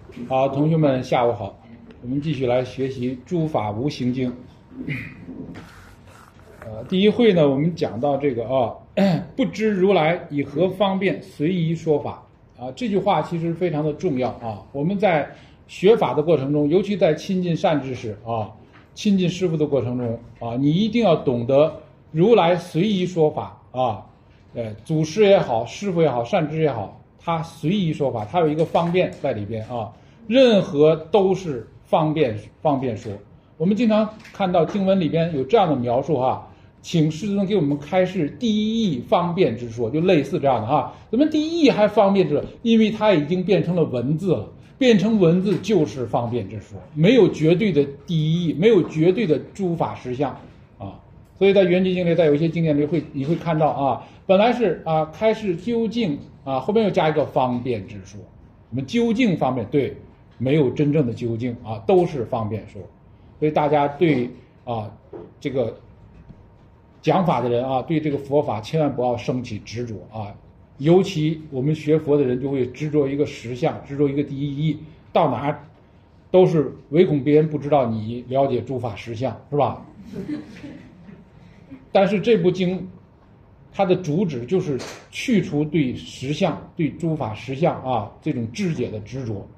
好，同学们下午好，我们继续来学习《诸法无形经》。第一会呢，我们讲到这个不知如来以何方便随宜说法这句话其实非常的重要我们在学法的过程中，尤其在亲近善知识亲近师父的过程中你一定要懂得如来随宜说法祖师也好，师父也好，善知识也好，他随宜说法，他有一个方便在里边任何都是方便说。我们经常看到经文里边有这样的描述请师尊给我们开示第一义方便之说，就类似这样的怎么第一义还方便之说？因为它已经变成了文字了，变成文字就是方便之说，没有绝对的第一义，没有绝对的诸法实相所以在圆寂经里，在有一些经典里你会看到本来是开示究竟后面又加一个方便之说。我们究竟方面对，没有真正的究竟都是方便说。所以大家对这个讲法的人对这个佛法千万不要升起执着尤其我们学佛的人就会执着一个实相，执着一个第一义，到哪都是唯恐别人不知道你了解诸法实相，是吧？但是这部经它的主旨就是去除对实相、对诸法实相这种知解的执着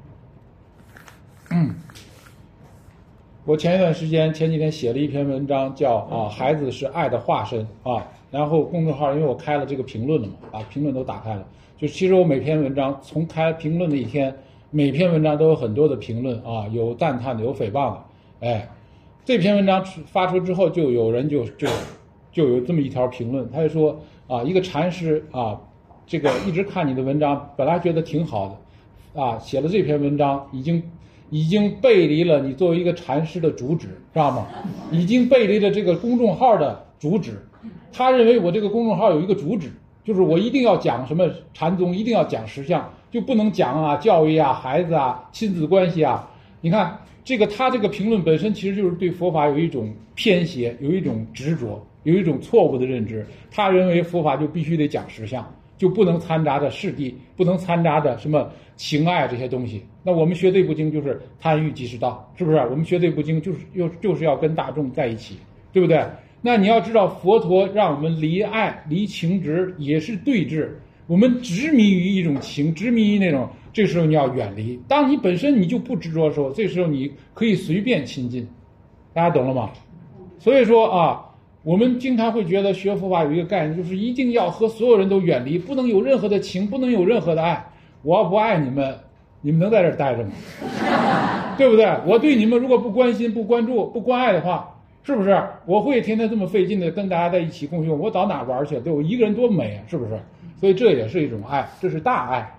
我前几天写了一篇文章叫孩子是爱的化身然后公众号因为我开了这个评论了嘛把评论都打开了，就其实我每篇文章从开评论的一天，每篇文章都有很多的评论有赞叹的，有诽谤的。这篇文章发出之后，就有人就有这么一条评论，他就说一个禅师这个一直看你的文章，本来觉得挺好的写了这篇文章已经背离了你作为一个禅师的主旨，知道吗？已经背离了这个公众号的主旨。他认为我这个公众号有一个主旨，就是我一定要讲什么禅宗，一定要讲实相，就不能讲教育孩子亲子关系你看他这个评论本身其实就是对佛法有一种偏斜，有一种执着，有一种错误的认知。他认为佛法就必须得讲实相，就不能掺杂着事谛，不能掺杂着什么情爱这些东西。那我们学这部经就是贪欲即是道，是不是？我们学这部经就是要跟大众在一起，对不对？那你要知道，佛陀让我们离爱离情执也是对峙。我们执迷于一种情，执迷于那种，这时候你要远离。当你本身你就不执着的时候，这时候你可以随便亲近。大家懂了吗？所以说我们经常会觉得学佛法有一个概念，就是一定要和所有人都远离，不能有任何的情，不能有任何的爱。我要不爱你们，你们能在这儿待着吗？对不对？我对你们如果不关心、不关注、不关爱的话，是不是我会天天这么费劲的跟大家在一起共修？我到哪玩去？对我一个人多美是不是？所以这也是一种爱，这是大爱，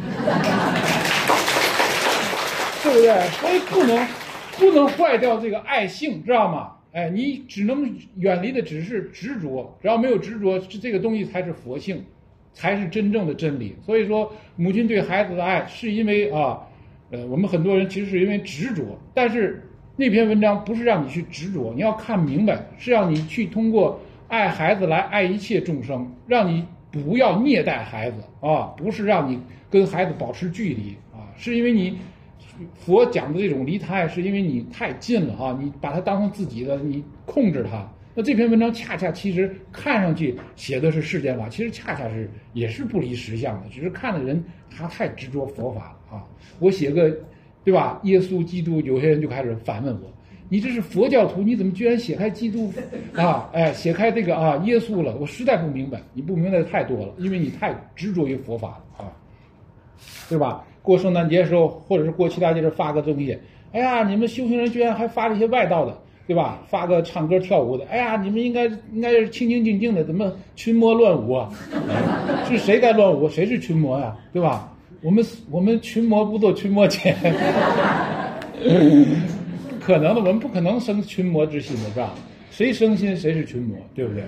对不对？所以不能坏掉这个爱性，知道吗？你只能远离的只是执着，只要没有执着，这个东西才是佛性，才是真正的真理。所以说，母亲对孩子的爱是因为我们很多人其实是因为执着，但是那篇文章不是让你去执着，你要看明白，是让你去通过爱孩子来爱一切众生，让你不要虐待孩子不是让你跟孩子保持距离是因为你佛讲的这种离他爱，是因为你太近了你把他当成自己的，你控制他。那这篇文章恰恰其实看上去写的是世间法，其实恰恰也是不离实相的，只是看的人他太执着佛法了我写个对吧？耶稣基督，有些人就开始反问我，你这是佛教徒，你怎么居然写开基督写开这个耶稣了？我实在不明白，你不明白的太多了，因为你太执着于佛法了对吧？过圣诞节的时候，或者是过其他节日发个东西，哎呀，你们修行人居然还发这些外道的，对吧？发个唱歌跳舞的，哎呀，你们应该是清清静静的，怎么群魔乱舞是谁在乱舞？谁是群魔呀？对吧？我们群魔不做群魔前，可能的，我们不可能生群魔之心的，是吧？谁生心谁是群魔，对不对？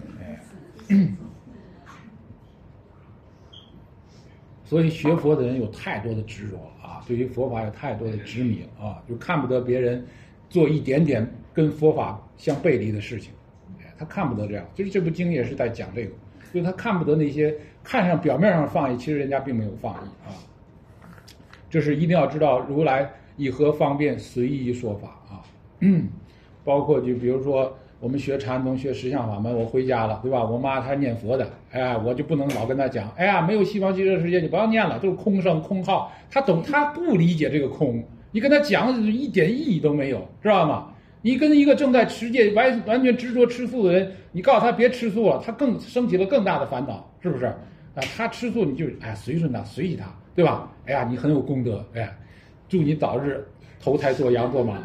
所以学佛的人有太多的执着了对于佛法有太多的执迷了就看不得别人做一点点跟佛法相背离的事情，他看不得这样。就是这部经也是在讲这个，就是他看不得那些看上表面上放逸，其实人家并没有放逸这是一定要知道如来以何方便随意说法啊。包括就比如说我们学禅宗学实相法门，我回家了，对吧？我妈她念佛的，哎呀，我就不能老跟她讲，哎呀，没有西方极乐世界，你不要念了，都是空声空号。她懂，她不理解这个空，你跟她讲一点意义都没有，知道吗？你跟一个正在持戒完全执着吃素的人，你告诉他别吃素了，他更升起了更大的烦恼，是不是？啊，他吃素你就随顺他，随喜他，对吧？哎呀，你很有功德，哎呀，祝你早日投胎做羊做马。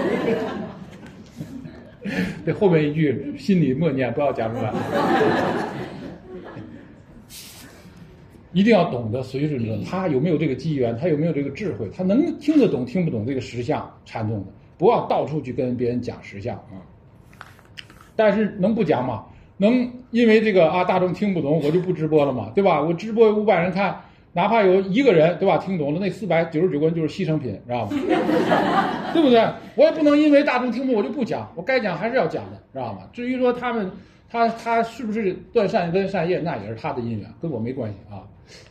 这后面一句心里默念，不要讲出来。一定要懂得随顺着他有没有这个机缘，他有没有这个智慧，他能听得懂听不懂这个实相禅宗的，不要到处去跟别人讲实相啊。但是能不讲吗？能因为这个大众听不懂我就不直播了吗？对吧？我直播500人看，哪怕有1个人，对吧，听懂了，那499个人就是牺牲品，知道吗？对不对？我也不能因为大众听不懂我就不讲，我该讲还是要讲的，知道吗？至于说他是不是断善根善业，那也是他的因缘，跟我没关系啊。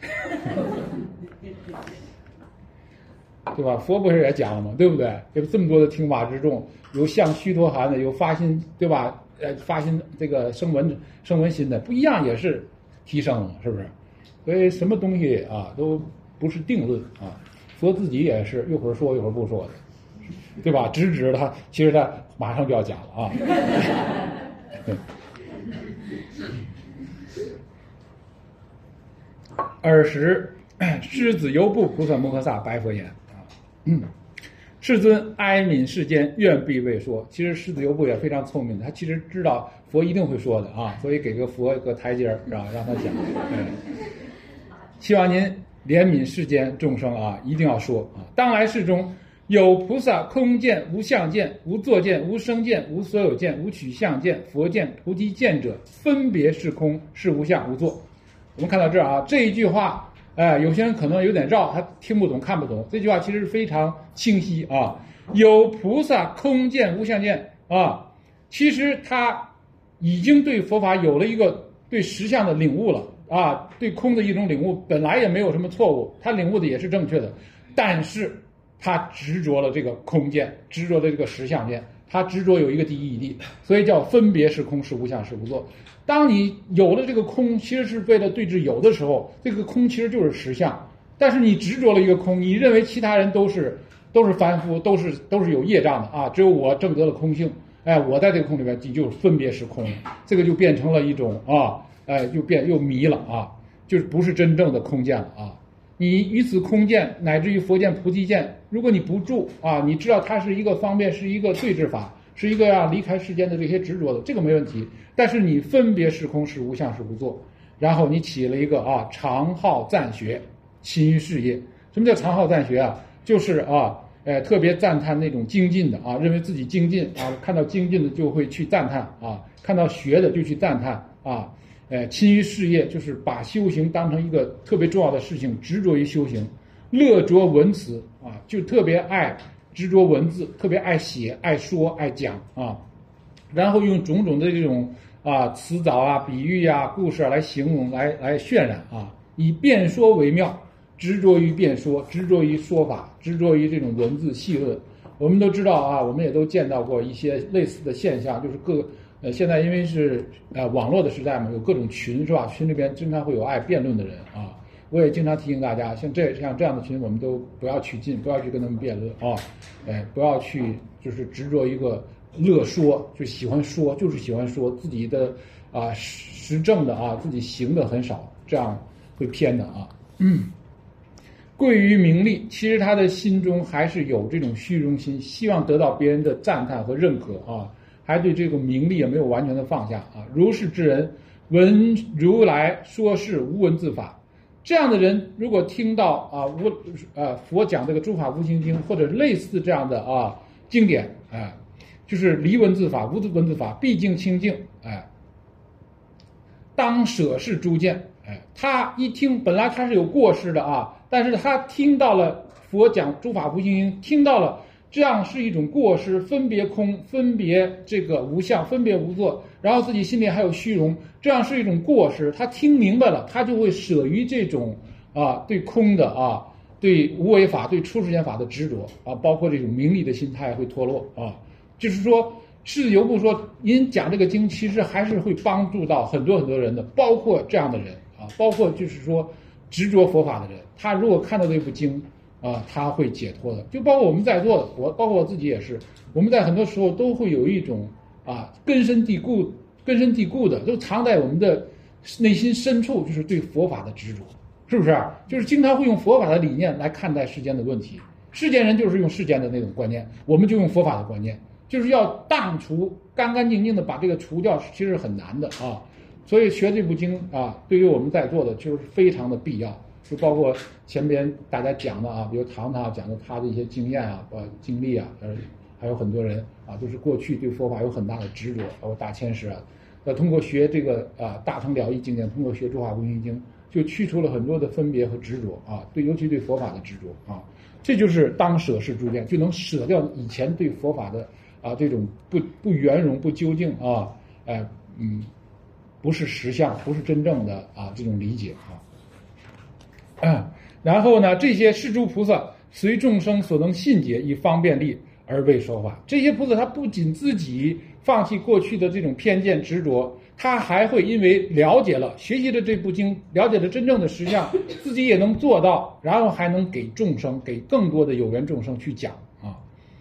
对吧？佛不是也讲了吗？对不对？有这么多的听法之众，有像须陀洹的，有发心，对吧？发心这个声闻心的，不一样也是提升了，是不是？所以什么东西啊都不是定论啊。佛自己也是一会儿说一会儿不说的，对吧？直指他，其实他马上就要讲了啊。尔时，狮子犹部菩萨摩诃萨白佛言啊，世尊哀悯世间，愿必为说。其实狮子犹部也非常聪明的，他其实知道佛一定会说的啊，所以给个佛一个台阶让他讲。希望您怜悯世间众生啊，一定要说啊。当来世中，有菩萨空见、无相见、无作见、无生见、无所有见、无取相见、佛见、菩提见者，分别是空，是无相无作。我们看到这儿啊，这一句话，有些人可能有点绕，他听不懂看不懂。这句话其实非常清晰啊。有菩萨空见无相见啊，其实他已经对佛法有了一个对实相的领悟了啊，对空的一种领悟，本来也没有什么错误，他领悟的也是正确的，但是他执着了这个空见，执着了这个实相见，他执着有一个第一义谛，所以叫分别是空，是无相，是无作。当你有了这个空，其实是为了对治有的时候，这个空其实就是实相，但是你执着了一个空，你认为其他人都是凡夫，都是有业障的啊，只有我证得了空性，我在这个空里面就是分别是空，这个就变成了一种又迷了啊，就是不是真正的空见了啊。你于此空见乃至于佛见菩提见，如果你不住啊，你知道它是一个方便，是一个对治法，是一个要离开世间的这些执着的，这个没问题。但是你分别是空，是无相，是无作，然后你起了一个长号赞学，勤于事业。什么叫长号赞学啊？就是特别赞叹那种精进的啊，认为自己精进啊，看到精进的就会去赞叹啊，看到学的就去赞叹啊。勤于事业就是把修行当成一个特别重要的事情，执着于修行。乐着文辞啊，就特别爱执着文字，特别爱写、爱说、爱讲啊，然后用种种的这种词藻啊、比喻啊、故事来形容、来渲染啊，以辩说为妙，执着于辩说，执着于说法，执着于这种文字细论。我们都知道啊，我们也都见到过一些类似的现象，就是现在因为是网络的时代嘛，有各种群是吧？群里边经常会有爱辩论的人啊。我也经常提醒大家，像这样的群，我们都不要去进，不要去跟他们辩论啊，不要去就是执着一个乐说，就喜欢说，就是喜欢说自己的实证的自己行的很少，这样会偏的啊。贵于名利，其实他的心中还是有这种虚荣心，希望得到别人的赞叹和认可啊，还对这个名利也没有完全的放下啊。如是之人，闻如来说是无文字法。这样的人，如果听到佛讲这个诸法无形经，或者类似这样的经典，就是离文字法、无文字法，毕竟清净，当舍是诸见，他一听本来他是有过失的但是他听到了佛讲诸法无形经，听到了这样是一种过失，分别空，分别这个无相，分别无作，然后自己心里还有虚荣，这样是一种过失。他听明白了，他就会舍于这种对空的对无为法、对出世间法的执着啊，包括这种名利的心态会脱落啊。就是说，释子游部说，您讲这个经，其实还是会帮助到很多很多人的，包括这样的人啊，包括就是说执着佛法的人，他如果看到这部经啊，他会解脱的。就包括我们在座的，包括我自己也是，我们在很多时候都会有一种啊根深蒂固的，都藏在我们的内心深处，就是对佛法的执着。是不是？就是经常会用佛法的理念来看待世间的问题。世间人就是用世间的那种观念，我们就用佛法的观念，就是要荡除，干干净净的把这个除掉，其实是很难的啊。所以学这部经啊，对于我们在座的就是非常的必要。就包括前边大家讲的啊，比如唐唐讲的他的一些经验啊、经历啊，还有很多人啊，都是过去对佛法有很大的执着，包括大千世啊，通过学这个大乘了义经典，通过学诸法归心经。就去除了很多的分别和执着啊，尤其对佛法的执着啊，这就是当舍是诸见，就能舍掉以前对佛法的这种不圆融、不究竟啊，不是实相，不是真正的这种理解啊。然后呢，这些是诸菩萨随众生所能信解，以方便力而为说法。这些菩萨他不仅自己放弃过去的这种偏见执着。他还会因为了解了、学习了这部经，了解了真正的实相，自己也能做到，然后还能给众生、给更多的有缘众生去讲啊。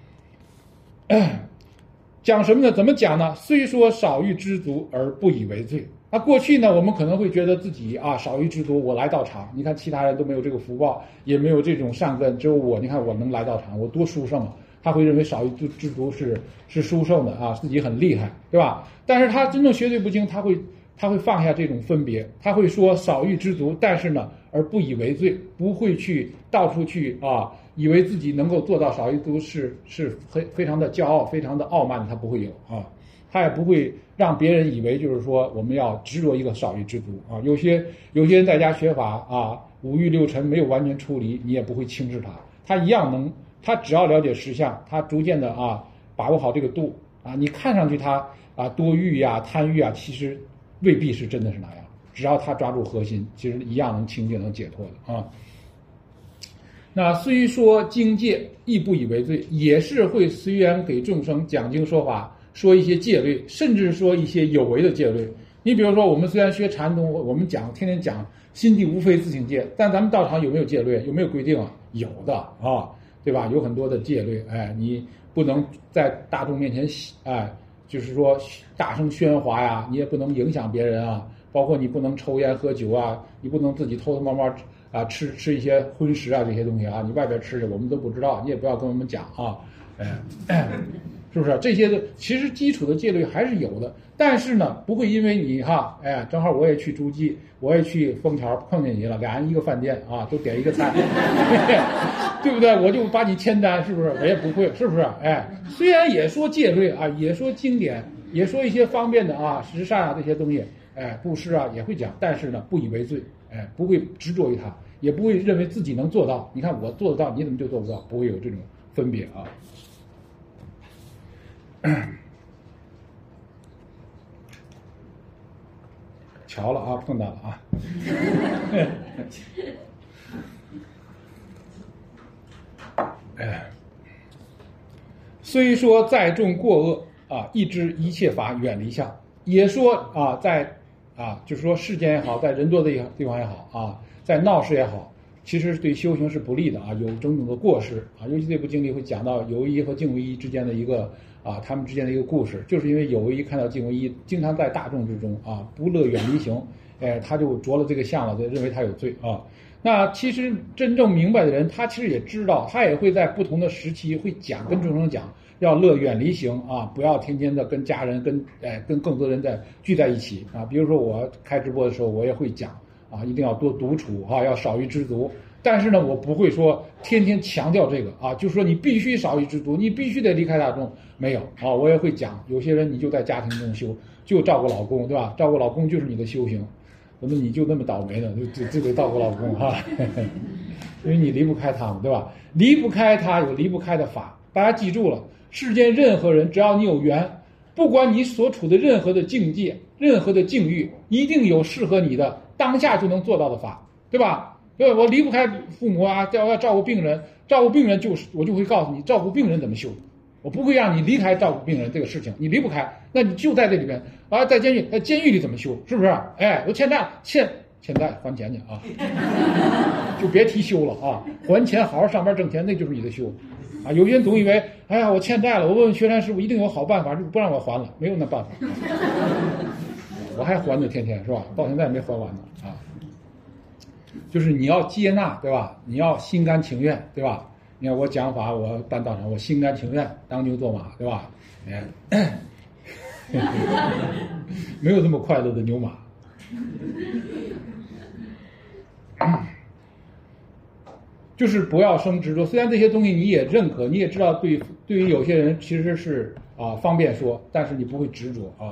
讲什么呢？怎么讲呢？虽说少欲知足而不以为罪。那过去呢，我们可能会觉得自己少欲知足，我来道场，你看其他人都没有这个福报，也没有这种善根，只有我，你看我能来道场，我多殊胜啊！他会认为少欲知足是殊胜的啊，自己很厉害，对吧？但是他真正学这部经，他会放下这种分别，他会说少欲知足，但是呢，而不以为罪，不会去到处去以为自己能够做到少欲知足是非常的骄傲、非常的傲慢，他不会有啊，他也不会让别人以为就是说我们要执着一个少欲知足啊。有些人在家学法五欲六尘没有完全出离，你也不会轻视他，他一样能。他只要了解实相，他逐渐的把握好这个度你看上去他多欲贪欲其实未必是真的是那样。只要他抓住核心，其实一样能清净能解脱的那虽说经戒亦不以为罪，也是会随缘给众生讲经说法，说一些戒律，甚至说一些有为的戒律。你比如说，我们虽然学禅宗，我们天天讲心地无非自性戒，但咱们道场有没有戒律？有没有规定有的对吧？有很多的戒律，你不能在大众面前，就是说大声喧哗呀，你也不能影响别人包括你不能抽烟喝酒你不能自己偷偷摸摸吃一些荤食这些东西你外边吃的我们都不知道，你也不要跟我们讲是不是？这些的其实基础的戒律还是有的，但是呢，不会因为你正好我也去诸暨，我也去枫桥碰见你了，俩一个饭店都点一个菜，对不对？我就把你签单，是不是？我也不会，是不是？虽然也说戒律也说经典，也说一些方便的十善这些东西，布施也会讲，但是呢，不以为罪，不会执着于它，也不会认为自己能做到。你看我做得到，你怎么就做不到？不会有这种分别瞧了碰到了虽说在众过恶亦知一切法远离相，也说在就是说世间也好，在人多的地方也好在闹市也好，其实对修行是不利的有种种的过失尤其这部经里会讲到有为一和净为一之间的一个他们之间的一个故事，就是因为有为一看到净为一，经常在大众之中不乐远离行，他就着了这个相了，就认为他有罪那其实真正明白的人，他其实也知道，他也会在不同的时期会跟众生讲，要乐远离行不要天天的跟家人跟更多人聚在一起比如说我开直播的时候，我也会讲一定要多独处要少欲知足。但是呢，我不会说天天强调这个就是说你必须少欲知足，你必须得离开大众，没有我也会讲，有些人你就在家庭中修，就照顾老公，对吧？照顾老公就是你的修行，怎么你就那么倒霉呢？就得照顾老公因为你离不开他们，对吧？离不开他有离不开的法，大家记住了，世间任何人只要你有缘，不管你所处的任何的境界、任何的境遇，一定有适合你的当下就能做到的法，对吧？ 对吧？我离不开父母啊，要照顾病人，照顾病人就是我就会告诉你，照顾病人怎么修。我不会让你离开照顾病人这个事情，你离不开，那你就在这里边啊，在监狱里怎么修，是不是？哎，我欠债，欠债还钱去啊，就别提修了啊，还钱，好好上班挣钱，那就是你的修，啊，有些人总以为，哎呀，我欠债了，我问问薛山师傅，一定有好办法，不让我还了，没有那办法，我还还着天天是吧？到现在没还完呢啊，就是你要接纳，对吧？你要心甘情愿，对吧？你看我讲法，我办道场，我心甘情愿当牛做马，对吧？哎，没有这么快乐的牛马。就是不要生执着。虽然这些东西你也认可，你也知道对于有些人其实是方便说，但是你不会执着啊。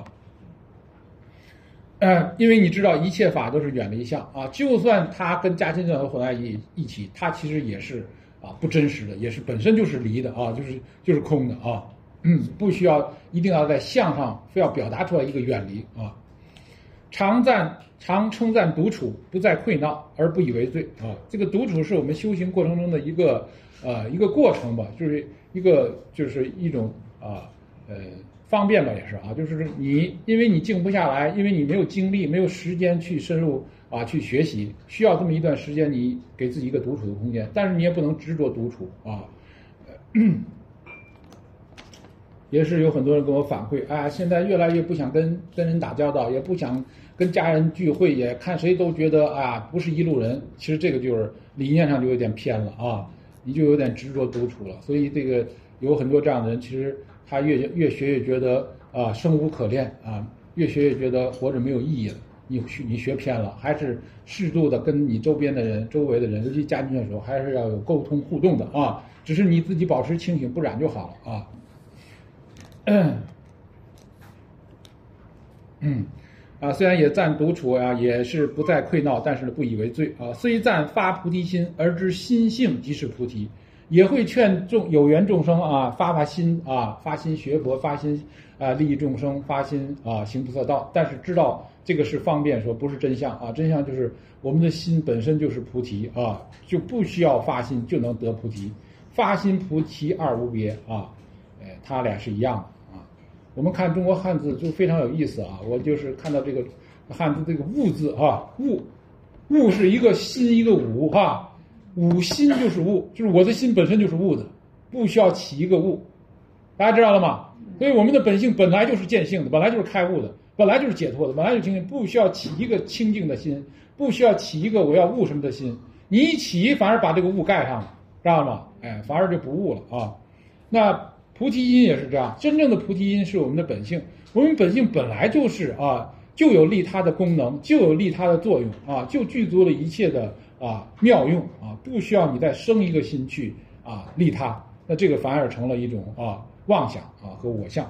因为你知道一切法都是远离相啊，就算它跟加亲正和混在一起，它其实也是不真实的，也是本身就是离的啊，就是空的啊。不需要一定要在相上非要表达出来一个远离啊。常称赞独处，不再溃闹而不以为罪啊。这个独处是我们修行过程中的一个过程吧，就是一种方便吧，也是啊，就是因为你静不下来，因为你没有精力，没有时间去深入去学习，需要这么一段时间，你给自己一个独处的空间，但是你也不能执着独处啊。也是有很多人跟我反馈，现在越来越不想跟人打交道，也不想跟家人聚会，也看谁都觉得不是一路人。其实这个就是理念上就有点偏了啊，你就有点执着独处了。所以这个有很多这样的人，其实他越学越觉得生无可恋啊，越学越觉得活着没有意义了。你学偏了，还是适度的跟你周边的人、周围的人，尤其家庭的时候，还是要有沟通互动的啊。只是你自己保持清醒不染就好了啊。虽然也赞独处也是不再溃闹，但是不以为罪啊。虽赞发菩提心，而知心性即是菩提，也会劝有缘众生发心发心学佛，发心利益众生，发心行菩萨道。但是知道这个是方便说，不是真相真相就是我们的心本身就是菩提就不需要发心就能得菩提，发心菩提二无别他俩是一样的。我们看中国汉字就非常有意思我就是看到这个汉字这个悟字悟是一个心一个悟悟心就是悟，就是我的心本身就是悟的，不需要起一个悟，大家知道了吗？所以我们的本性本来就是见性的，本来就是开悟的，本来就是解脱的，本来就是清净，不需要起一个清净的心，不需要起一个我要悟什么的心，你一起反而把这个悟盖上了，知道吗？反而就不悟了那菩提心也是这样，真正的菩提心是我们的本性，我们本性本来就是就有利他的功能，就有利他的作用就具足了一切的妙用不需要你再生一个心去利他，那这个反而成了一种妄想和我相。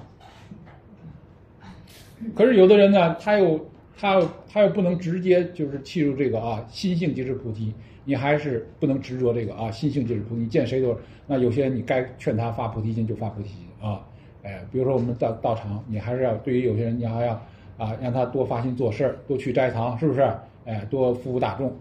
可是有的人呢，他又不能直接就是契入这个心性即是菩提，你还是不能执着这个心性即是菩提，见谁都那有些人你该劝他发菩提心就发菩提心比如说我们道场，你还是要对于有些人你还要让他多发心做事儿，多去斋堂，是不是？多服务大众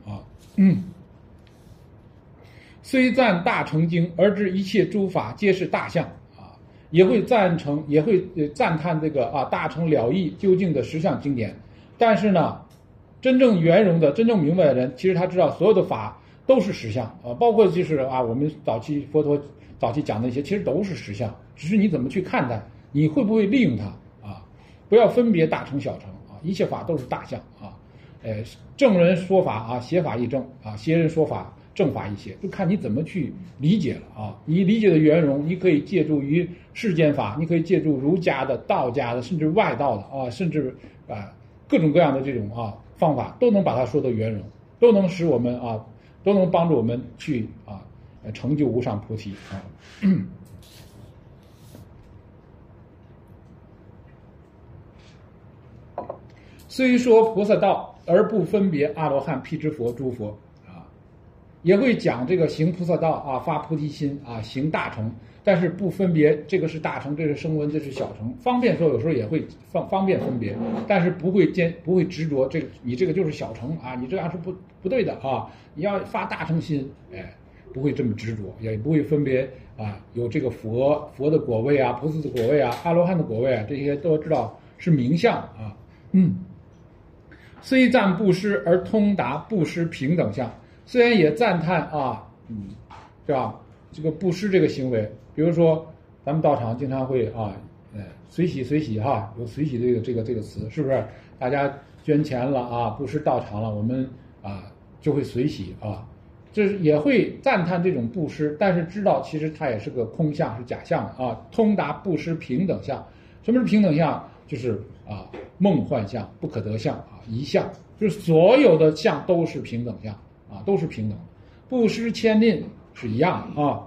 虽赞大乘经，而知一切诸法皆是大相也会赞叹这个大乘了义究竟的实相经典。但是呢，真正圆融的、真正明白的人，其实他知道所有的法都是实相包括就是我们佛陀早期讲的一些，其实都是实相，只是你怎么去看待，你会不会利用它不要分别大乘小乘一切法都是大相正人说法邪法亦正邪人说法正法一些，就看你怎么去理解了你理解的圆融，你可以借助于世间法，你可以借助儒家的、道家的，甚至外道的甚至各种各样的这种方法，都能把它说得圆融，都能使我们都能帮助我们去成就无上菩提虽说菩萨道，而不分别阿罗汉、辟支佛、诸佛也会讲这个行菩萨道啊，发菩提心啊，行大乘，但是不分别这个是大乘，这是声闻，这是小乘。方便说有时候也会方便分别，但是不会执着这个你这个就是小乘啊，你这样是不对的啊，你要发大乘心，哎，不会这么执着，也不会分别啊，有这个佛的果位啊，菩萨的果位啊，阿罗汉的果位啊，这些都知道是名相啊。虽赞布施而通达布施平等相，虽然也赞叹啊，是吧？这个布施这个行为，比如说咱们道场经常会啊，随喜哈，有随喜这个词，是不是？大家捐钱了啊，布施道场了，我们啊就会随喜啊，这也会赞叹这种布施，但是知道其实它也是个空相，是假象的啊。通达布施平等相，什么是平等相？就是啊梦幻相、不可得相啊，一相，就是所有的相都是平等相啊，都是平等的，布施千令是一样的啊。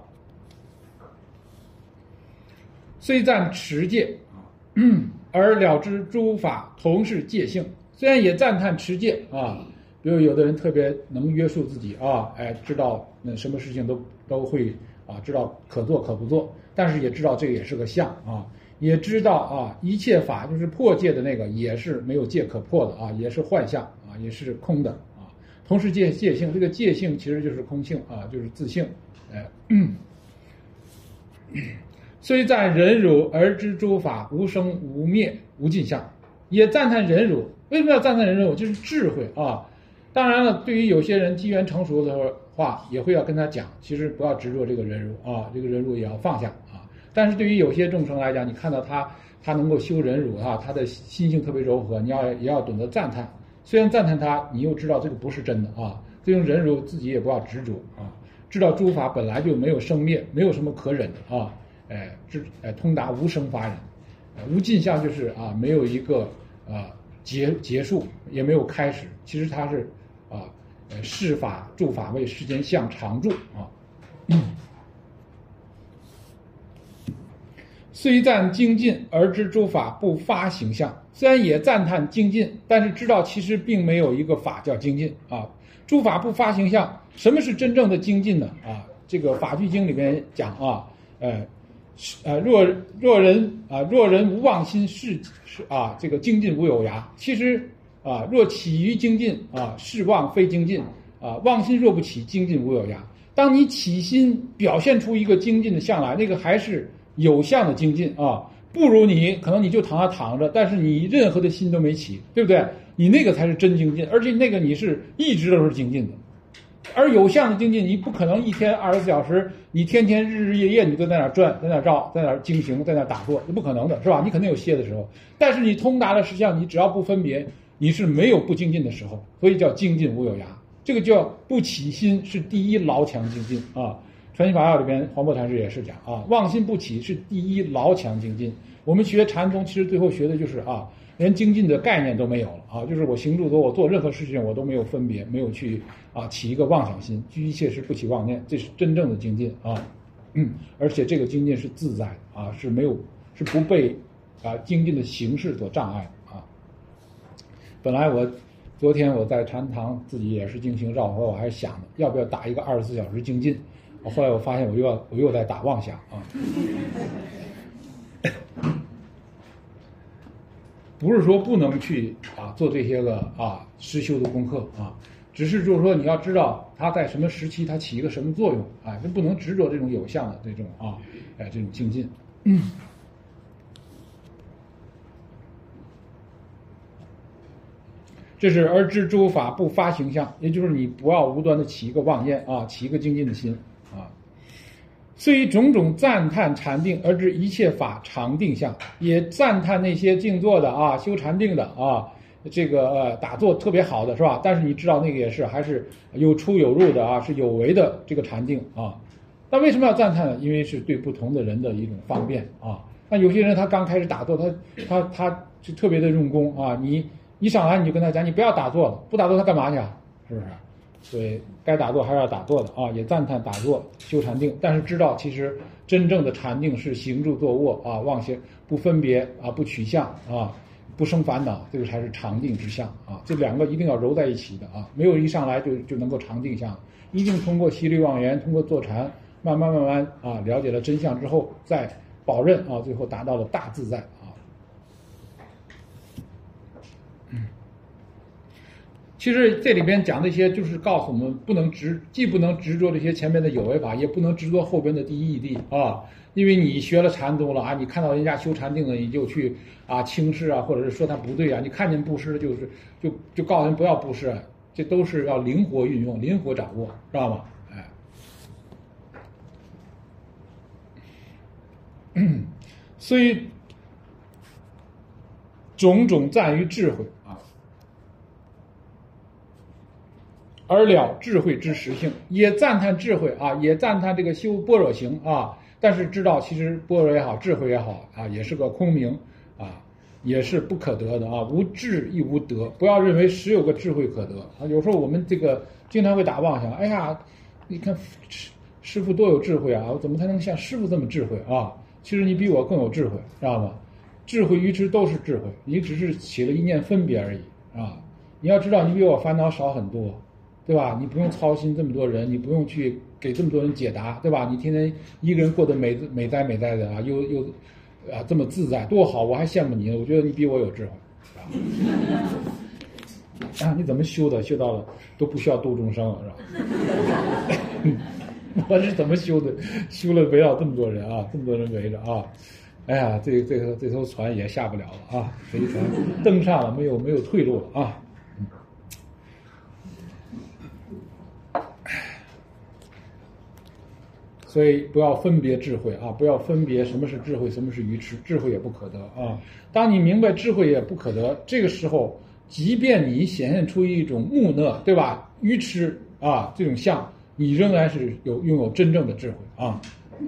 虽赞持戒而了知诸法同是戒性，虽然也赞叹持戒啊，比如有的人特别能约束自己啊，哎，知道什么事情都会啊，知道可做可不做，但是也知道这个也是个相啊。也知道啊，一切法就是破戒的那个，也是没有戒可破的啊，也是幻象啊，也是空的啊。同时戒性，这个戒性其实就是空性啊，就是自性。虽赞忍辱而知诸法无生无灭无尽相，也赞叹忍辱。为什么要赞叹忍辱？就是智慧啊。当然了，对于有些人机缘成熟的话，也会要跟他讲，其实不要执着这个忍辱啊，这个忍辱也要放下啊。但是对于有些众生来讲，你看到他能够修忍辱啊，他的心性特别柔和，也要懂得赞叹。虽然赞叹他，你又知道这个不是真的啊。这种忍辱自己也不要执着啊，知道诸法本来就没有生灭，没有什么可忍的啊。通达无生法忍，无尽相就是啊，没有一个结束，也没有开始。其实它是啊，世法住法为世间相常住啊。虽赞精进而知诸法不发行相，虽然也赞叹精进，但是知道其实并没有一个法叫精进啊。诸法不发行相，什么是真正的精进呢？啊，这个法句经里面讲啊，若人无妄心，是啊，这个精进无有涯。其实啊，若起于精进啊，是妄非精进啊。妄心若不起，精进无有涯。当你起心表现出一个精进的相来，那个还是有相的精进啊，不如可能你就躺着，但是你任何的心都没起，对不对？你那个才是真精进，而且那个你是一直都是精进的。而有相的精进，你不可能一天24小时，你天天日日夜夜你都在那转，在那绕，在那经行，在那打坐，这不可能的，是吧？你肯定有歇的时候，但是你通达了实相，你只要不分别，你是没有不精进的时候，所以叫精进无有涯。这个叫不起心是第一牢强精进啊。传习法要里边，黄檗禅师也是讲啊，妄心不起是第一牢强精进。我们学禅宗，其实最后学的就是啊，连精进的概念都没有了啊，就是我行住坐，我做任何事情我都没有分别，没有去啊起一个妄想心，居一切时不起妄念，这是真正的精进啊。而且这个精进是自在的啊，是不被啊精进的形式所障碍的啊。本来昨天我在禅堂自己也是经行绕佛，我还想着要不要打一个24小时精进，后来我发现我又在打妄想啊。不是说不能去啊做这些个啊实修的功课啊，只是就是说你要知道它在什么时期它起一个什么作用啊，就不能执着这种有相的这种啊这种精进。这是而知诸法不发行相，也就是你不要无端的起一个妄念啊，起一个精进的心啊。虽种种赞叹禅定而知一切法常定相，也赞叹那些静坐的啊，修禅定的啊，这个打坐特别好的是吧？但是你知道那个也是还是有出有入的啊，是有为的这个禅定啊。那为什么要赞叹呢？因为是对不同的人的一种方便啊。那有些人他刚开始打坐，他就特别的用功啊，你上来你就跟他讲，你不要打坐了，不打坐他干嘛去啊？是不是？所以该打坐还是要打坐的啊，也赞叹打坐修禅定，但是知道其实真正的禅定是行住坐卧啊，妄想不分别啊，不取相啊， 不生烦恼，这个才是常定之相啊。这两个一定要揉在一起的啊，没有一上来就能够常定相，一定通过息虑妄言，通过坐禅，慢慢啊了解了真相之后，再保任啊，最后达到了大自在啊。其实这里边讲这些，就是告诉我们既不能执着这些前面的有为法，也不能执着后边的第一义谛啊。因为你学了禅宗了啊，你看到人家修禅定的，你就去啊轻视啊，或者是说他不对啊。你看见布施就告诉人不要布施，这都是要灵活运用、灵活掌握，知道吗？所以种种赞于智慧啊。而了智慧之实性，也赞叹智慧啊，也赞叹这个修般若行啊，但是知道其实般若也好，智慧也好啊，也是个空名啊，也是不可得的啊，无智亦无得。不要认为实有个智慧可得啊。有时候我们这个经常会打妄想，哎呀，你看师父多有智慧啊，我怎么才能像师父这么智慧啊？其实你比我更有智慧，知道吗？智慧愚痴都是智慧，你只是起了一念分别而已啊。你要知道，你比我烦恼少很多。对吧？你不用操心这么多人，你不用去给这么多人解答，对吧？你天天一个人过得美哉的啊，又啊这么自在，多好！我还羡慕你呢。我觉得你比我有智慧啊！你怎么修的？修到了都不需要度众生了，是吧？我是怎么修的？修了围绕这么多人啊，这么多人围着啊！哎呀，这艘船也下不了了啊！飞船登上了，没有退路了啊！所以不要分别智慧啊，不要分别什么是智慧，什么是愚痴，智慧也不可得啊。当你明白智慧也不可得，这个时候，即便你显现出一种木讷，对吧？愚痴啊这种相，你仍然是拥有真正的智慧啊。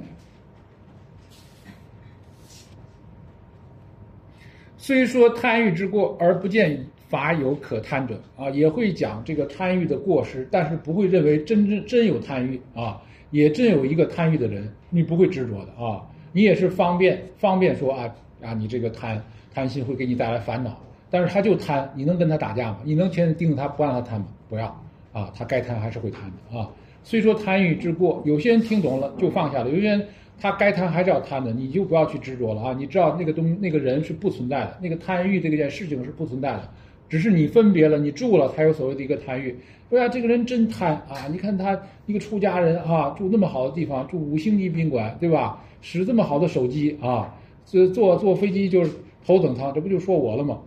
虽说贪欲之过，而不见法有可贪者啊，也会讲这个贪欲的过失，但是不会认为真有贪欲啊。也真有一个贪欲的人，你不会执着的啊，你也是方便说啊，你这个贪心会给你带来烦恼，但是他就贪，你能跟他打架吗？你能天天盯着他不让他贪吗？不要啊，他该贪还是会贪的啊。虽说贪欲之过，有些人听懂了就放下了，有些人他该贪还是要贪的，你就不要去执着了啊。你知道那个人是不存在的，那个贪欲这件事情是不存在的，只是你分别了，你住了才有所谓的一个贪欲。对啊，这个人真贪啊！你看他一个出家人啊，住那么好的地方，住5星级宾馆，对吧？使这么好的手机啊，坐飞机就是头等舱，这不就说我了吗？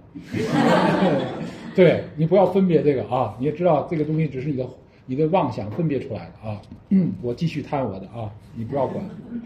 对，你不要分别这个啊，你也知道这个东西只是你的妄想分别出来的啊。我继续贪我的啊，你不要管。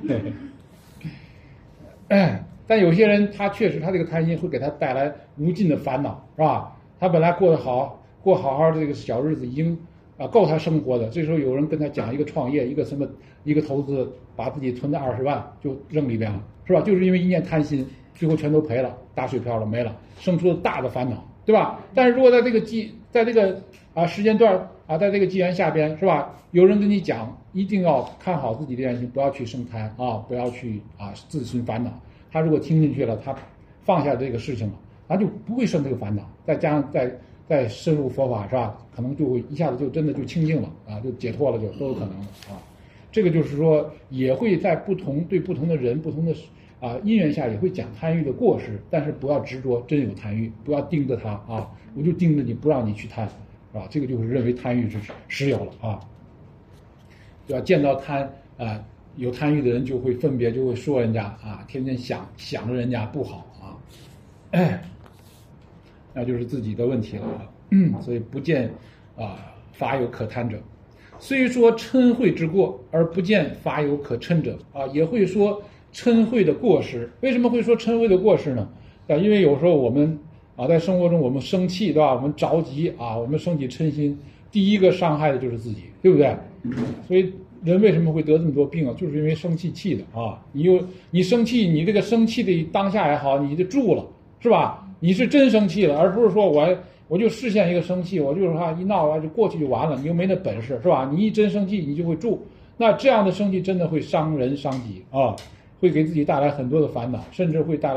但有些人他确实他这个贪心会给他带来无尽的烦恼，是吧？他本来过好好的这个小日子已经够他生活的，这时候有人跟他讲一个创业，一个投资，把自己存的20万就扔里边了，是吧？就是因为一念贪心，最后全都赔了，打水漂了，没了，生出了大的烦恼，对吧？但是如果在这个时间段啊，在这个机缘下边，是吧？有人跟你讲，一定要看好自己的言行，不要去生贪啊，不要去自寻烦恼。他如果听进去了，他放下这个事情了，他就不会生这个烦恼。再加上再深入佛法，是吧？可能就会一下子就真的就清净了啊，就解脱了，就都有可能的啊。这个就是说，也会在对不同的人、不同的因缘下，也会讲贪欲的过失，但是不要执着真有贪欲，不要盯着它啊，我就盯着你不让你去贪，是吧？这个就是认为贪欲是实有了啊。对吧？见到有贪欲的人就会分别，就会说人家天天想着人家不好啊。那就是自己的问题了啊。所以不见法有可贪者，虽说嗔恚之过，而不见法有可嗔者啊，也会说嗔恚的过失。为什么会说嗔恚的过失呢？因为有时候我们在生活中我们生气，对吧？我们着急我们升起嗔心，第一个伤害的就是自己，对不对？所以人为什么会得这么多病啊？就是因为生气的啊。你生气，你这个生气的当下也好，你就住了，是吧？你是真生气了，而不是说我就视线一个生气，我就是一闹就过去就完了，你又没那本事，是吧？你一真生气，你就会住，那这样的生气真的会伤人伤己啊，会给自己带来很多的烦恼，甚至会带来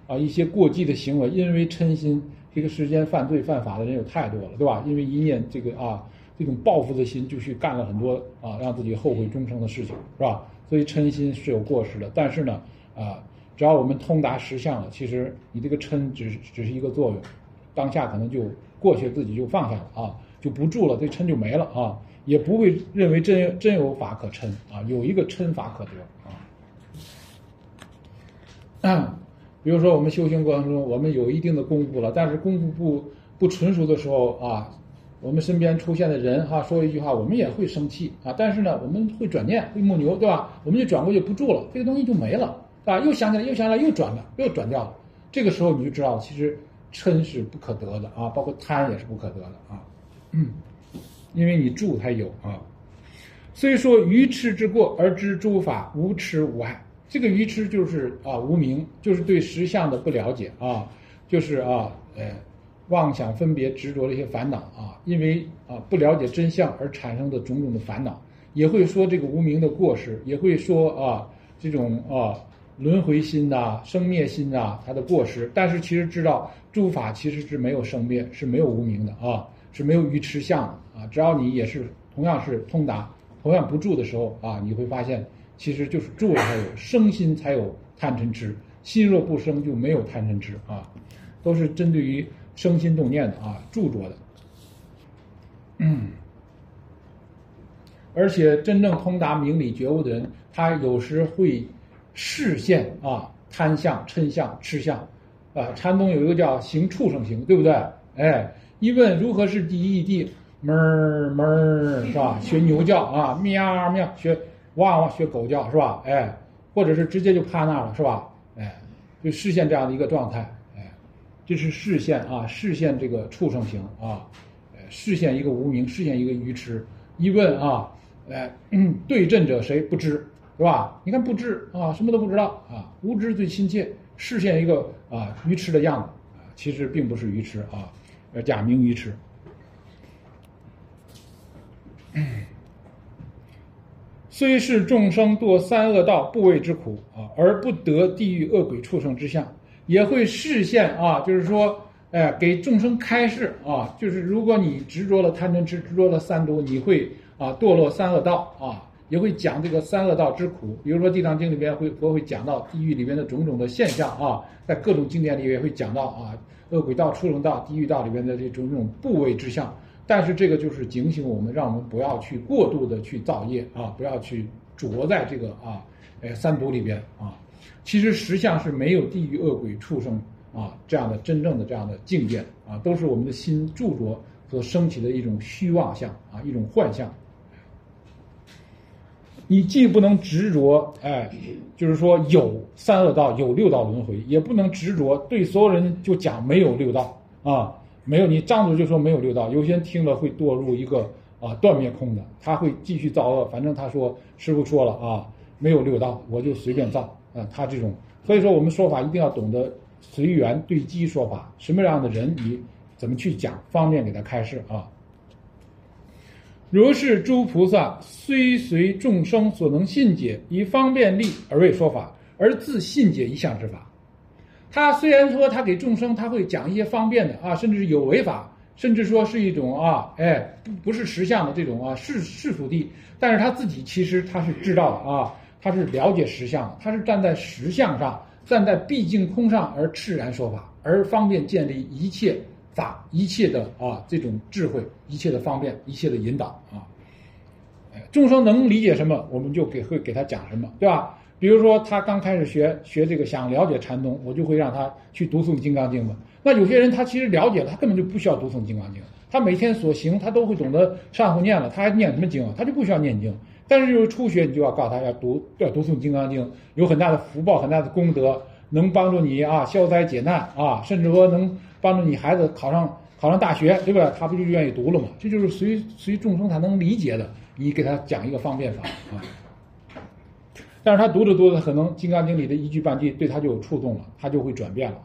一些过激的行为，因为嗔心，这个世间犯罪犯法的人有太多了，对吧？因为一念这种报复的心，就去干了很多让自己后悔终生的事情，是吧？所以嗔心是有过失的，但是呢，只要我们通达实相了，其实你这个嗔只是一个作用，当下可能就过去，自己就放下了就不住了，这嗔就没了也不会认为真有法可嗔有一个嗔法可得比如说我们修行过程中，我们有一定的功夫了，但是功夫不纯熟的时候我们身边出现的人说一句话，我们也会生气但是呢，我们会转念，会木牛，对吧？我们就转过去不住了，这个东西就没了又想起来，又转掉了。这个时候你就知道，其实嗔是不可得的包括贪也是不可得的因为你住才有所以说愚痴之过而知诸法无痴无碍。这个愚痴就是无明，就是对实相的不了解就是妄想分别执着的一些烦恼因为不了解真相而产生的种种的烦恼，也会说这个无明的过失，也会说这种轮回心生灭心它的过失。但是其实知道诸法其实是没有生灭，是没有无明的是没有愚痴相的只要你也是同样是通达，同样不住的时候你会发现其实就是住了才有生心，才有贪嗔痴。心若不生就没有贪嗔痴都是针对于生心动念的著着的而且真正通达明理觉悟的人，他有时会视现贪相、嗔相、痴相禅宗有一个叫行畜生行，对不对？一问如何是第一义谛，哞是吧？学牛叫喵喵，学汪汪，学狗叫是吧？或者是直接就趴那了是吧？就视现这样的一个状态这是视现视现这个畜生行视现一个无明，视现一个愚痴。一问对阵者谁不知，是吧？你看不知什么都不知道无知最亲切，视现一个愚痴的样子其实并不是愚痴假名愚痴。虽是众生堕三恶道不畏之苦而不得地狱恶鬼畜生之相，也会示现就是说给众生开示就是如果你执着了贪嗔痴，执着了三毒，你会堕落三恶道也会讲这个三恶道之苦。比如说《地藏经》里边佛会讲到地狱里边的种种的现象在各种经典里也会讲到恶鬼道、畜生道、地狱道里边的这种部位之相。但是这个就是警醒我们，让我们不要去过度的去造业不要去着在这个三毒里边其实实相是没有地狱恶鬼畜生这样的真正的这样的境界都是我们的心著着所升起的一种虚妄相一种幻象。你既不能执着就是说有三恶道，有六道轮回，也不能执着对所有人就讲没有六道没有，你张嘴就说没有六道，有些人听了会堕入一个断灭空的，他会继续造恶。反正他说师父说了没有六道，我就随便造他这种。所以说我们说法一定要懂得随缘对机说法，什么样的人你怎么去讲，方便给他开示如是诸菩萨虽随众生所能信解，以方便力而为说法，而自信解一向之法。他虽然说他给众生他会讲一些方便的甚至是有为法，甚至说是一种不是实相的这种世俗谛，但是他自己其实他是知道的他是了解实相，他是站在实相上，站在毕竟空上而炽然说法，而方便建立一切法，一切的这种智慧，一切的方便，一切的引导众生能理解什么，我们就会给他讲什么，对吧？比如说他刚开始学这个，想了解禅宗，我就会让他去读诵《金刚经》嘛。那有些人他其实了解了，他根本就不需要读诵《金刚经》，他每天所行他都会懂得上护念了，他还念什么经他就不需要念经。但是就是初学，你就要告诉他要读诵《金刚经》，有很大的福报，很大的功德，能帮助你消灾解难甚至说能帮助你孩子考上大学，对吧？他不就愿意读了吗？这就是随众生他能理解的，你给他讲一个方便法但是他读着读着，可能《金刚经》里的一句半句对他就有触动了，他就会转变了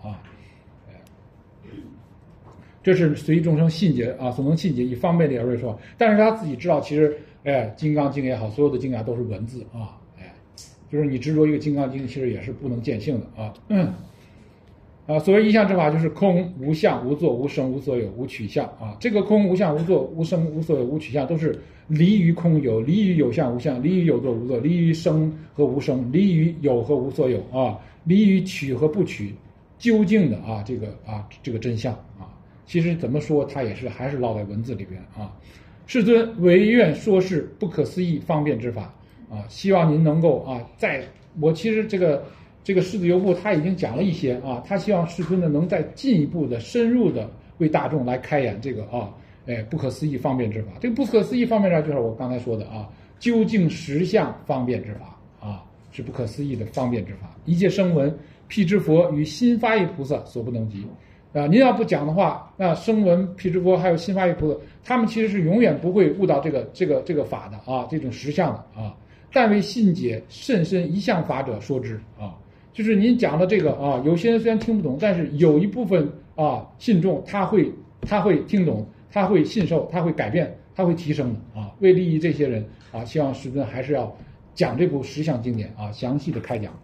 这是随众生信解所能信解，以方便力而为说。但是他自己知道，其实《金刚经》也好，所有的经都是文字就是你执着一个《金刚经》，其实也是不能见性的所谓一相之法就是空、无相、无作、无生、无所有、无取向啊。这个空、无相、无作、无生、无所有、无取向都是离于空有，离于有相无相，离于有作无作，离于生和无生，离于有和无所有啊，离于取和不取，究竟的这个真相啊。其实怎么说，它也是还是落在文字里边啊。世尊唯愿说是不可思议方便之法啊，希望您能够啊，我其实这个世子游部他已经讲了一些啊，他希望世尊呢能再进一步的深入的为大众来开演这个不可思议方便之法。这个不可思议方便之法就是我刚才说的啊，究竟实相方便之法啊，是不可思议的方便之法。一切声闻辟支佛与心发意菩萨所不能及啊。您要不讲的话，那声闻辟支佛还有心发意菩萨，他们其实是永远不会悟到这个法的啊，这种实相的啊。但为信解甚深一向法者说之啊。就是您讲的这个啊，有些人虽然听不懂，但是有一部分信众他会听懂，他会信受，他会改变，他会提升的啊。为利益这些人啊，希望世尊还是要讲这部实相经典啊，详细的开讲。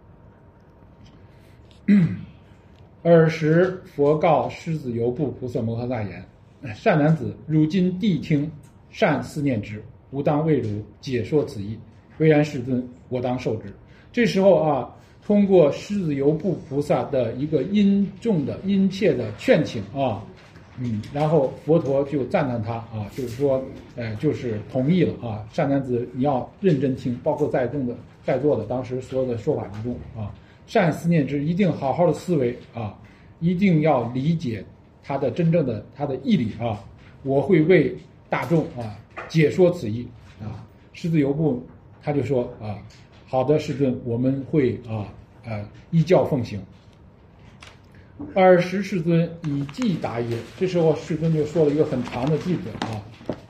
尔时佛告狮子游部菩萨摩诃萨言：善男子，汝今谛听，善思念之，吾当为汝解说此义。唯然世尊，我当受之。这时候啊，通过狮子游部菩萨的一个殷重的殷切的劝请啊，然后佛陀就赞叹他啊，就是说，就是同意了啊，善男子你要认真听，包括在座的当时所有的说法之中啊，善思念之，一定好好的思维啊，一定要理解他的真正的他的义理啊，我会为大众啊解说此义啊。狮子游部他就说啊，好的，世尊，我们会依教奉行。尔时世尊以偈答曰，这时候世尊就说了一个很长的偈子啊，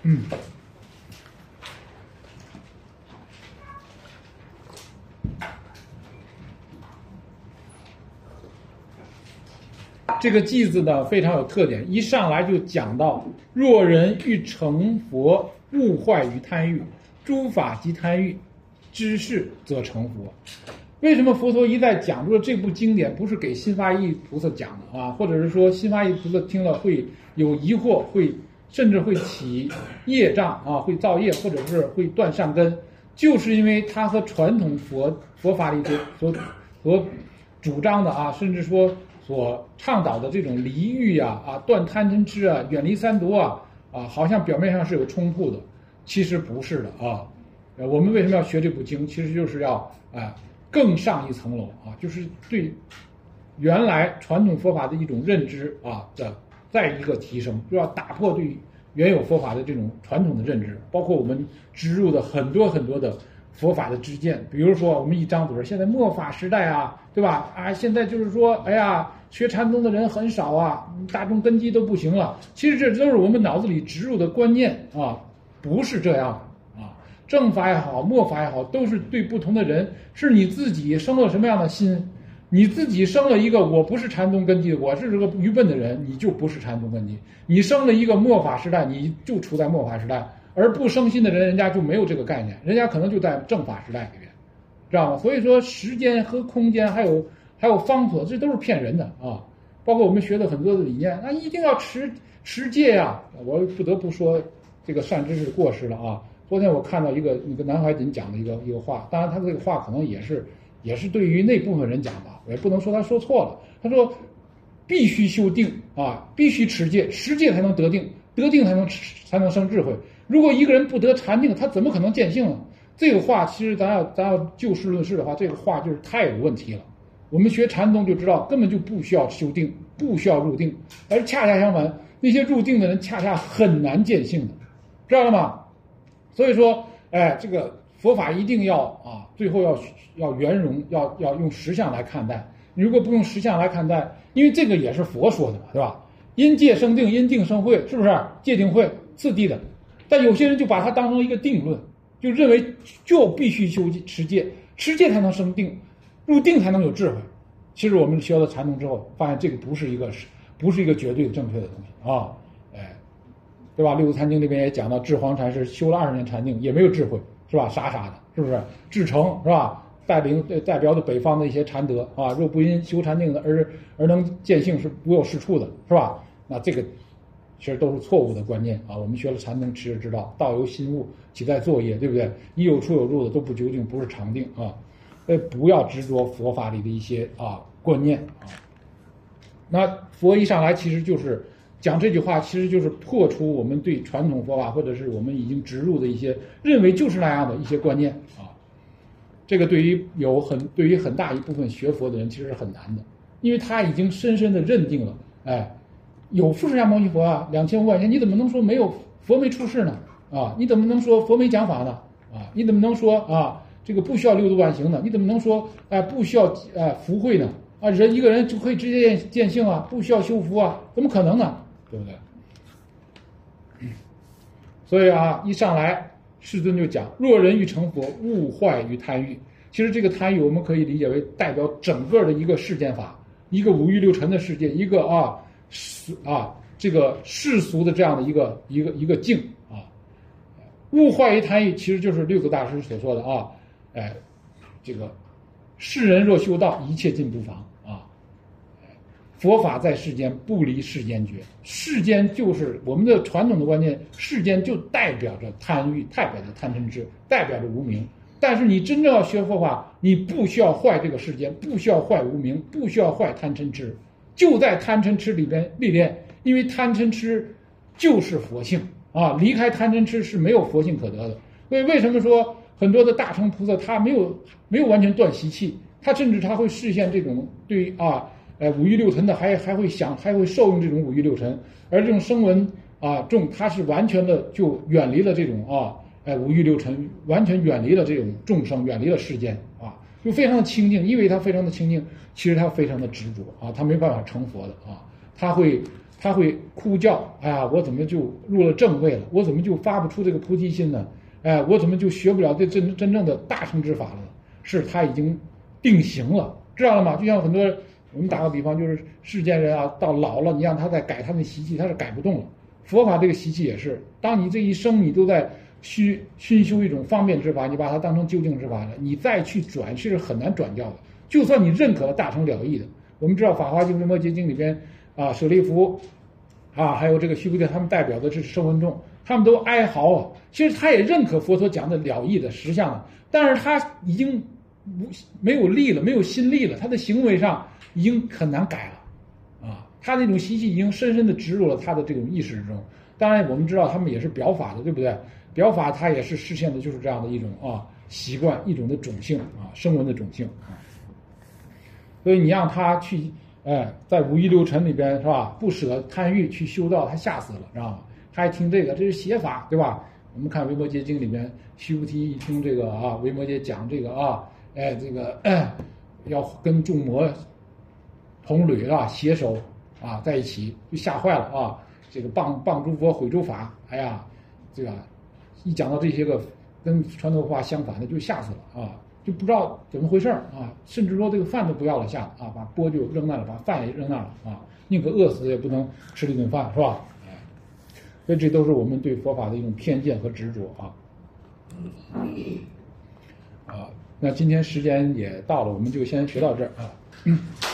这个偈子呢非常有特点，一上来就讲到：若人欲成佛，勿坏于贪欲，诸法即贪欲，知是则成佛。为什么佛陀一再讲出了这部经典不是给心发意菩萨讲的啊？或者是说心发意菩萨听了会有疑惑，甚至会起业障啊，会造业，或者是会断善根，就是因为他和传统佛法里所主张的啊，甚至说所倡导的这种离欲断贪嗔痴啊，远离三毒好像表面上是有冲突的，其实不是的啊。我们为什么要学这部经？其实就是要更上一层楼啊，就是对原来传统佛法的一种认知的再一个提升，就要打破对原有佛法的这种传统的认知，包括我们植入的很多很多的佛法的知见。比如说我们一张嘴，现在末法时代对吧？现在就是说，学禅宗的人很少大众根基都不行了。其实这都是我们脑子里植入的观念不是这样的。正法也好，末法也好，都是对不同的人，是你自己生了什么样的心，你自己生了一个我不是禅宗根基，我是这个愚笨的人，你就不是禅宗根基。你生了一个末法时代，你就处在末法时代，而不生心的人，人家就没有这个概念，人家可能就在正法时代里面，知道吗？所以说时间和空间还有方所，这都是骗人的啊。包括我们学的很多的理念，一定要持戒我不得不说这个善知识过失了昨天我看到一个南怀瑾讲的一个话，当然他这个话可能也是对于那部分人讲的，我也不能说他说错了。他说必须修定必须持戒，持戒才能得定，得定才能生智慧。如果一个人不得禅定，他怎么可能见性呢？这个话其实咱要就事论事的话，这个话就是太有问题了。我们学禅宗就知道，根本就不需要修定，不需要入定，而恰恰相反，那些入定的人恰恰很难见性的，知道了吗？所以说，这个佛法一定要最后要圆融，要用实相来看待。你如果不用实相来看待，因为这个也是佛说的嘛，对吧？因戒生定，因定生慧，是不是？戒定慧次第的，但有些人就把它当成一个定论，就认为就必须持戒，持戒才能生定，入定才能有智慧。其实我们学了禅宗之后，发现这个不是一个绝对正确的东西对吧？《六祖坛经》里边也讲到，智黄禅师修了20年禅定，也没有智慧，是吧？傻傻的，是不是？至诚是吧？ 代表的北方的一些禅德啊，若不因修禅定的而能见性，是无有是处的，是吧？那这个其实都是错误的观念啊。我们学了禅宗，其实知道道由心悟，起在作业，对不对？你有出有入的都不究竟，不是常定啊。不要执着佛法里的一些观念啊。那佛一上来其实就是讲这句话，其实就是破除我们对传统佛法或者是我们已经植入的一些认为就是那样的一些观念啊。这个对于很大一部分学佛的人其实是很难的，因为他已经深深的认定了，有释迦牟尼佛啊，2500年，你怎么能说没有佛没出世呢？啊，你怎么能说佛没讲法呢？啊，你怎么能说这个不需要六度万行呢？你怎么能说不需要福慧呢？啊，一个人就可以直接见性啊，不需要修福啊，怎么可能呢？对不对？所以一上来世尊就讲：若人欲成佛，勿坏于贪欲。其实这个贪欲我们可以理解为代表整个的一个世间法，一个五欲六尘的世界，一个这个世俗的这样的一个境啊。勿坏于贪欲，其实就是六祖大师所说的这个世人若修道，一切尽不妨啊。佛法在世间，不离世间觉。世间就是我们的传统的观念，世间就代表着贪欲，代表着贪嗔痴，代表着无明。但是你真正要学佛法，你不需要坏这个世间，不需要坏无明，不需要坏贪嗔痴，就在贪嗔痴里边历练，因为贪嗔痴就是佛性啊，离开贪嗔痴是没有佛性可得的。所以为什么说很多的大乘菩萨他没有完全断习气，他甚至他会实现这种对于五欲六尘的还会受用这种五欲六尘，而这种声闻众他是完全的就远离了这种五欲六尘，完全远离了这种众生，远离了世间就非常的清净。因为他非常的清净，其实他非常的执着他没办法成佛的他会哭叫我怎么就入了正位了？我怎么就发不出这个菩提心呢？我怎么就学不了这真正的大乘之法了呢？是他已经定型了，知道了吗？就像很多我们打个比方，就是世间人到老了，你让他再改他的习气，他是改不动了。佛法这个习气也是，当你这一生你都在熏修一种方便之法，你把它当成究竟之法了，你再去转是很难转掉的。就算你认可了大乘了义的，我们知道《法华经》《维摩诘经》里边舍利弗还有这个须菩提，他们代表的是声闻众，他们都哀嚎其实他也认可佛所讲的了义的实相了，但是他已经没有力了，没有心力了，他的行为上已经很难改了他那种习气已经深深的植入了他的这种意识之中。当然我们知道他们也是表法的，对不对？表法它也是实现的就是这样的一种习惯，一种的种性声闻的种性所以你让他去在五欲六尘里边是吧，不舍贪欲去修道，他吓死了，知道吗？他还听这个，这是邪法，对吧？我们看《维摩诘经》里面，须菩提一听这个维摩诘讲这个这个要跟众魔同侣携手在一起，就吓坏了这个谤诸佛毁诸法，这个一讲到这些个跟传统话相反的，就吓死了就不知道怎么回事甚至说这个饭都不要了，吓得把钵就扔那了，把饭也扔那了宁可饿死也不能吃这顿饭，是吧？所以这都是我们对佛法的一种偏见和执着那今天时间也到了，我们就先学到这儿